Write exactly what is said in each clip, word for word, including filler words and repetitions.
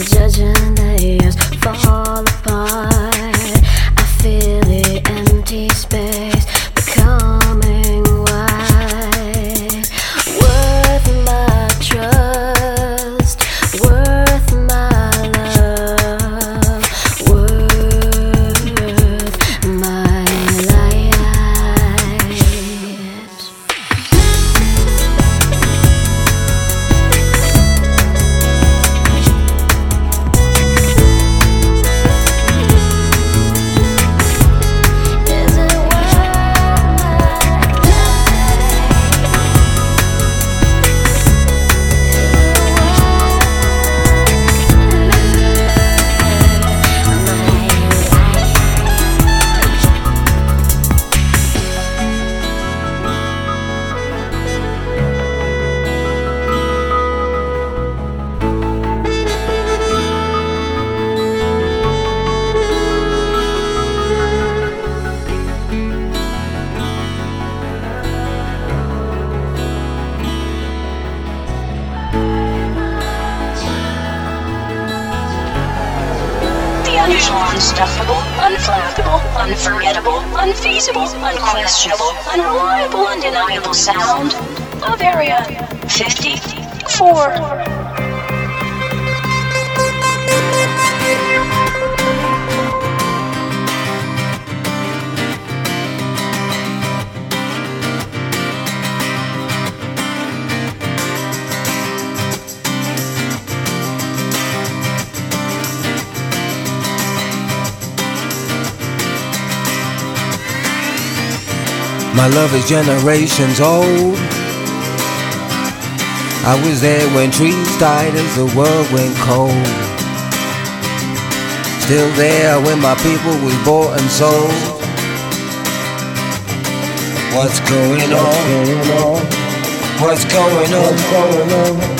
judging the years fall apart. I feel the empty space becoming wide. Worth my trust, worth my love, worth my light. Unusual, unstuffable, unflappable, unforgettable, unfeasible, unquestionable, unreliable, undeniable sound of Area fifty-four. My love is generations old. I was there when trees died as the world went cold. Still there when my people was bought and sold. What's going on? What's going on? What's going on?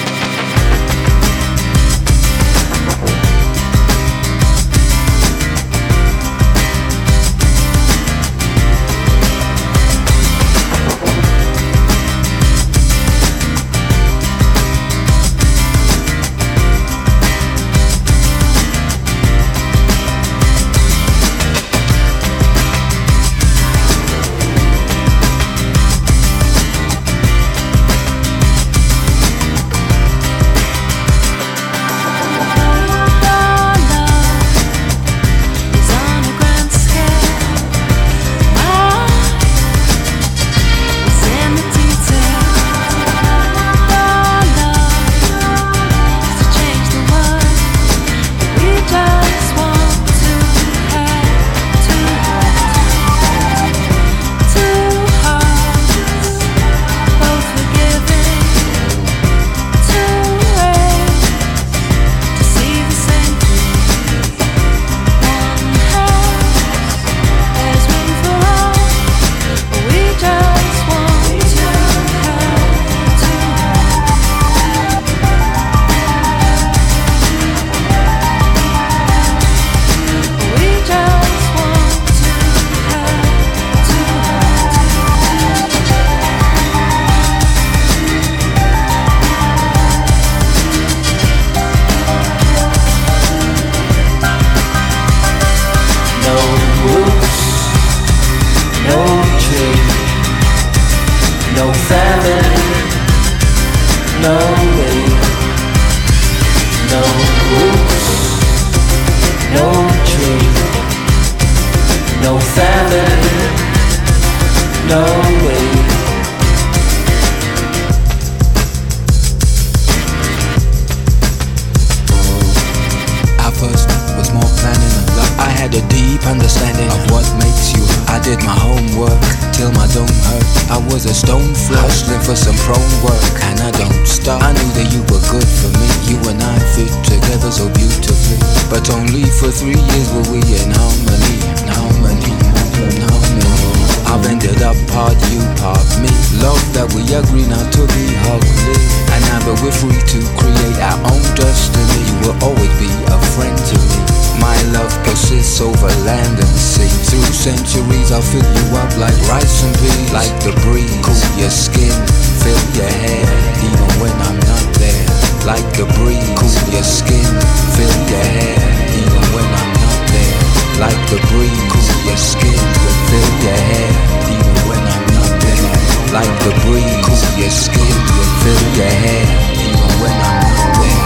Understanding of what makes you. I did my homework till my dome hurt. I was a stone floor, hustling for some prone work, and I don't stop. I knew that you were good for me. You and I fit together so beautifully, but only for three years were we in harmony. Harmony, harmony. I've ended up part you, part me. Love that we agree not to be ugly, and now that we're free to create our own destiny, you will always be a friend to me. My love persists over land and sea. Through centuries I'll fill you up like rice and peas. Like the breeze, cool your skin, fill your hair, even when I'm not there. like the breeze. Cool your skin, feel your hair, even when I'm not there. Like the breeze, cool your skin, feel your hair, even when I'm not there. Like the breeze, cool your skin, feel your hair, even when I'm not there.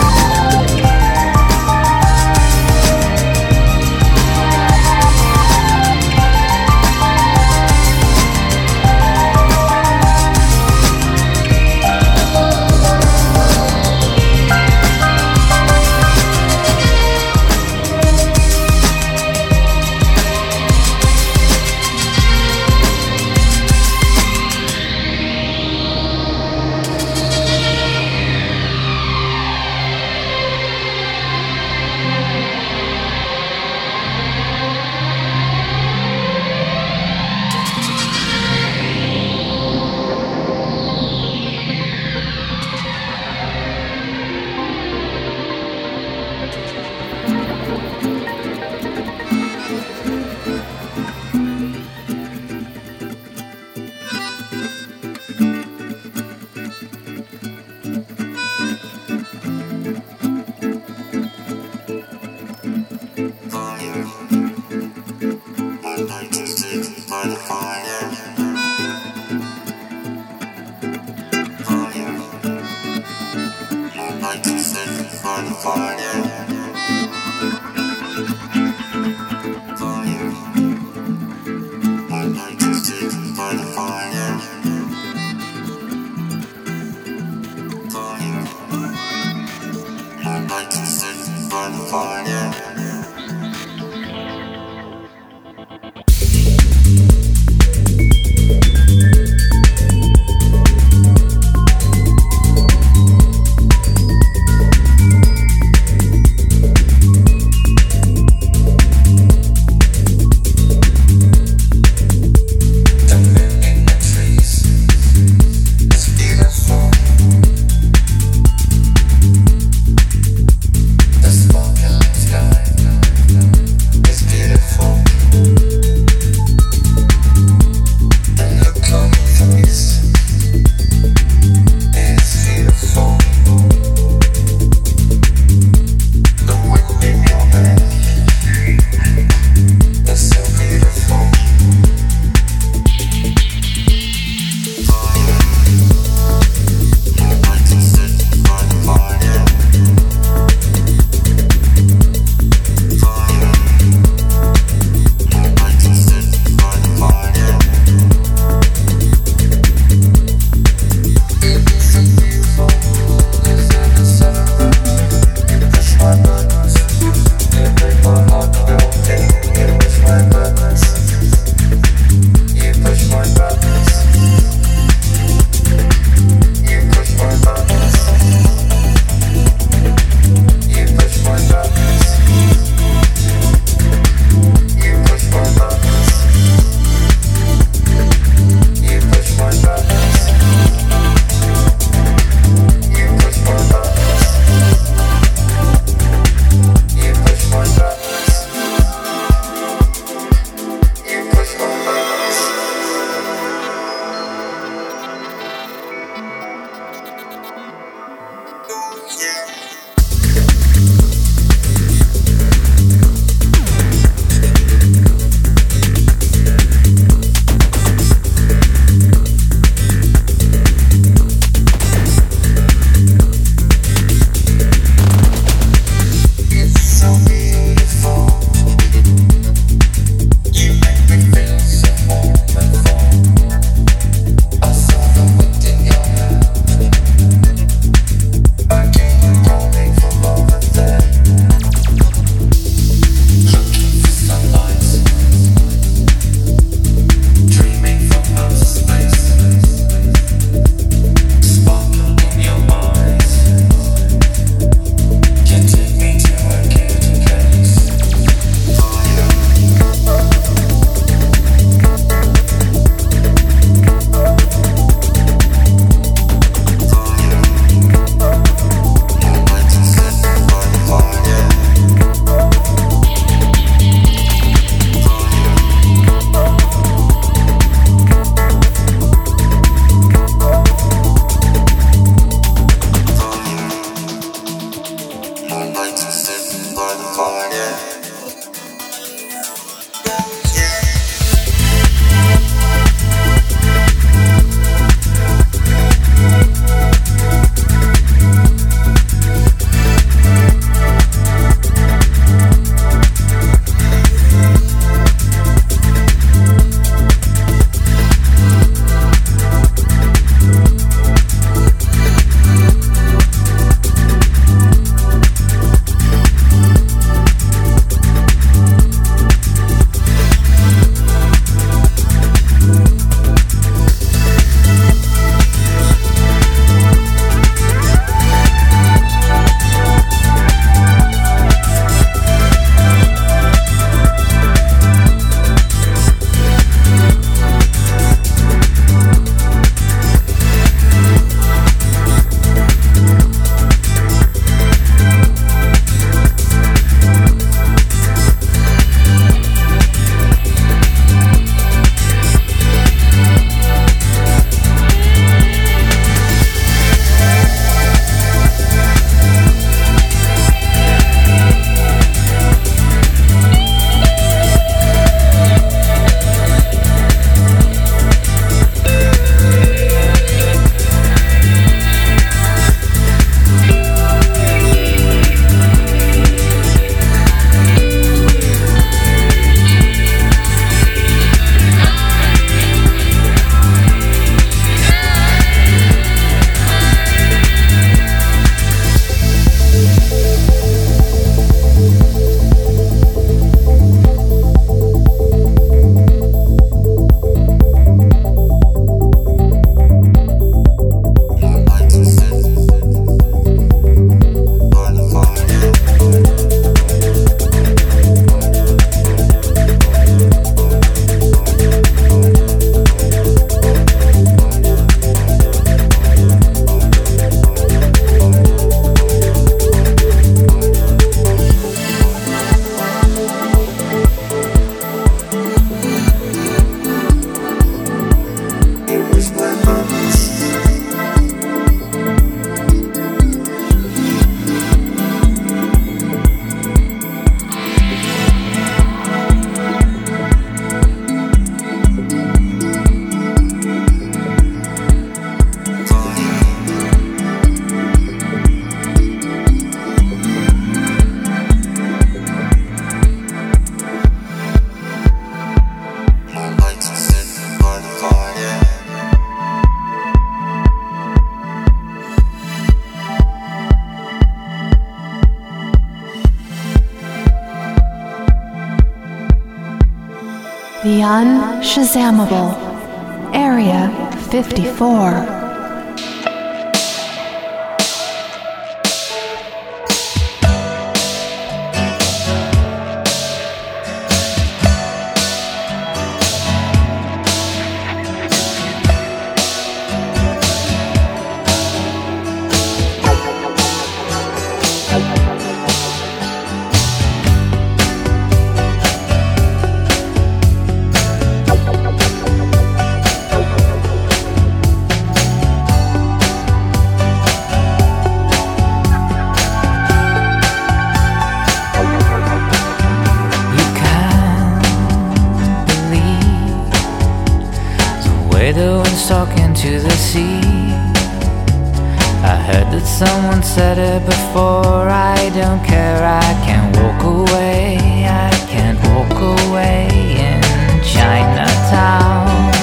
Smoke The Unshazammable, Area fifty-four. Talking to the sea. I heard that someone said it before. I don't care, I can't walk away. I can't walk away in Chinatown.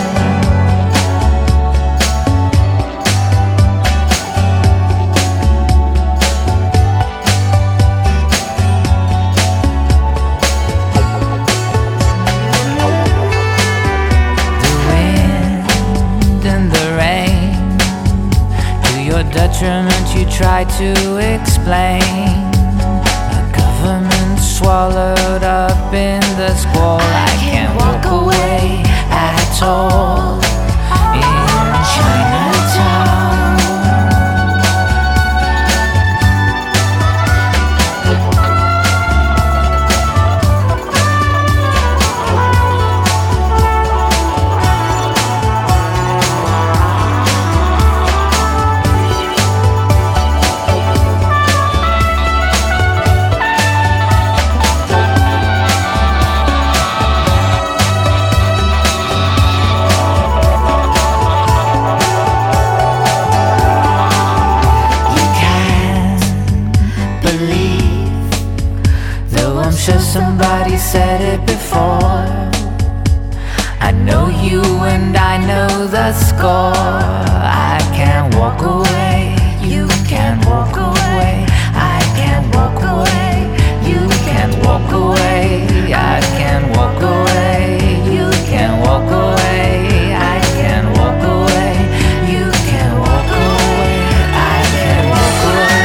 Detriment you try to explain. A government swallowed up in the squall. I can't walk away at all in Chinatown. I'm sure somebody said it before. I know you and I know the score. I can't walk away, you can't walk away. I can't walk away, you can't walk away. I can't walk away, you can't walk away. I can't walk away, you can't walk away. I can't walk away.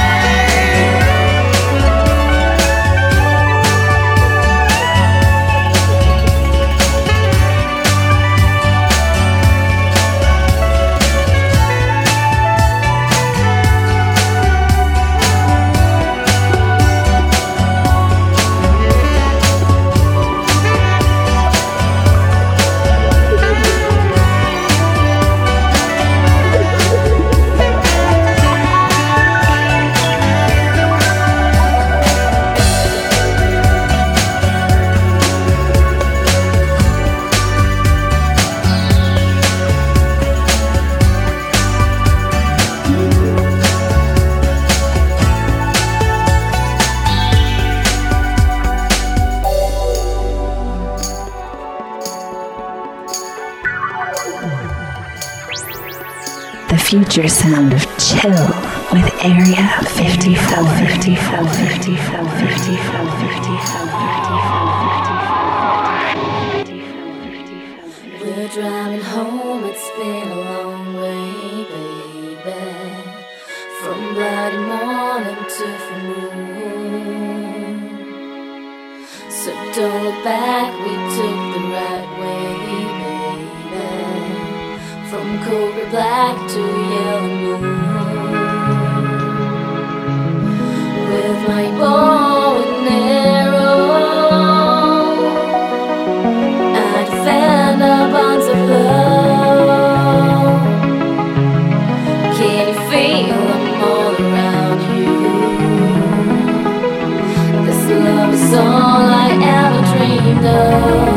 Future sound of chill with Area fifty-four, fifty-four, fifty-four, fifty-four, fifty-four, fifty-four. We're driving home, it's been a long way, baby. From bloody morning to full moon. So don't look back, we took the right way, baby. From cobra black to yellow moon. With my bow and arrow, I defend our bonds of love. Can you feel them all around you? This love is all I ever dreamed of.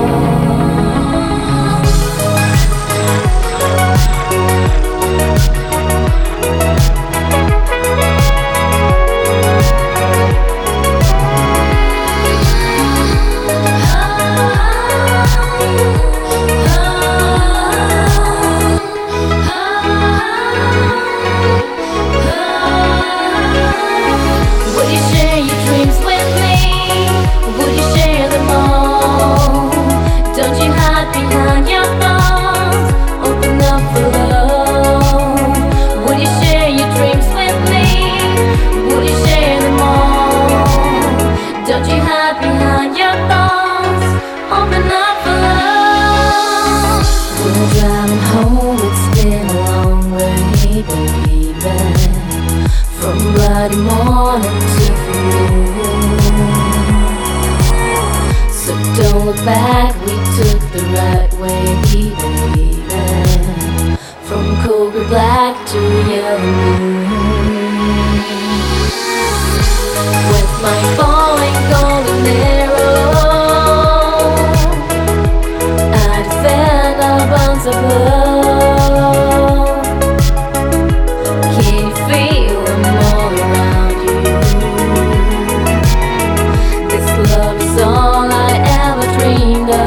Would you share your dreams with me? Would you share them all? Don't you hide behind your thoughts. Open up for love. Would you share your dreams with me? Would you share them all? Don't you hide behind your thoughts. Open up for love. We're driving home, it's been a long way, baby. From bloody morning to full moon. So don't look back, we took the right way, baby. From cobra black to yellow moon. With my falling golden arrow, I defend our bonds of love. Can you feel them all around you? This love is all I ever dreamed of.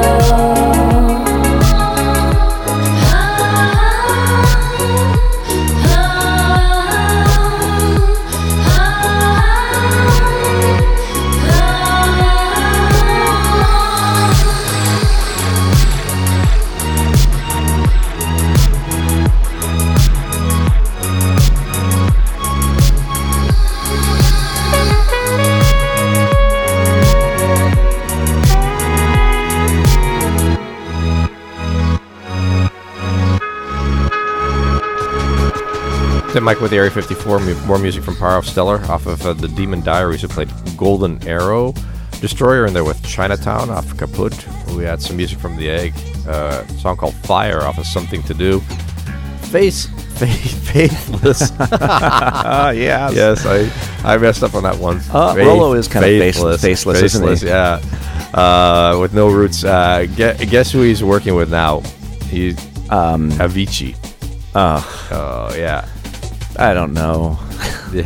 Mike with the Area fifty-four, more music from Pyro Stellar off of uh, the Demon Diaries, who played Golden Arrow Destroyer, and there with Chinatown off Kaput. We had some music from The Egg, uh, a song called Fire off of Something to Do. Face, faith, Faithless. uh, yes. Yes, I, I messed up on that one. Uh, Faith, Rolo is kind faithless, of faceless, faceless, isn't he? Yeah. Uh, with no roots. Uh, guess, guess who he's working with now? He's um, Avicii. Oh. Oh, yeah. I don't know. Yeah.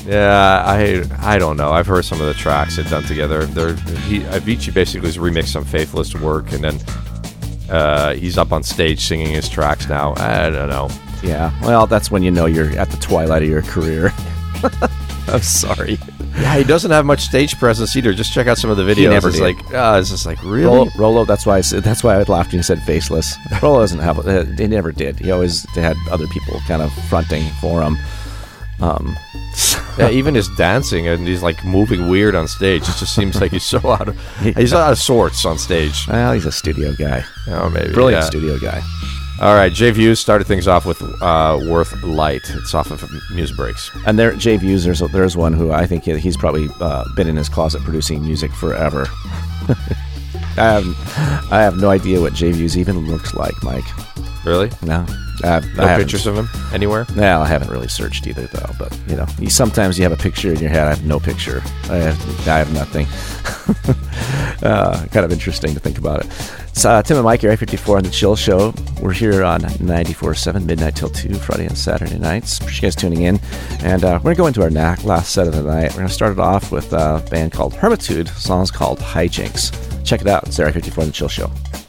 Yeah, I I don't know. I've heard some of the tracks they've done together. They're he Avicii basically has remixed some Faithless work, and then uh, he's up on stage singing his tracks now. I don't know. Yeah, well, that's when you know you're at the twilight of your career. I'm sorry. Yeah, he doesn't have much stage presence either. Just check out some of the videos. He never it's did. like, uh, it's just like really. Rolo, Rolo, that's why I said. That's why I laughed when you said Faceless. Rolo doesn't have. Uh, he never did. He always had other people kind of fronting for him. Um, yeah, even his dancing, and he's like moving weird on stage. It just seems like he's so out of he's out of sorts on stage. Well, he's a studio guy. Oh, maybe Brilliant yeah. studio guy. All right, Jay Views started things off with uh, Worth Light. It's off of Music Breaks. And there, Jay Views, there's, there's one who I think he's probably uh, been in his closet producing music forever. I have I have no idea what Jay Views even looks like, Mike. Really? No. I, no I pictures of him anywhere? No, I haven't really searched either, though. But, you know, you, sometimes you have a picture in your head. I have no picture. I have, I have nothing. uh, kind of interesting to think about it. So, uh, Tim and Mike, Area fifty-four on The Chill Show. We're here on ninety-four point seven, midnight till two, Friday and Saturday nights. Appreciate you guys tuning in. And uh, we're going to go into our na- last set of the night. We're going to start it off with a band called Hermitude. The song's called Hijinks. Check it out. It's Area fifty-four on The Chill Show.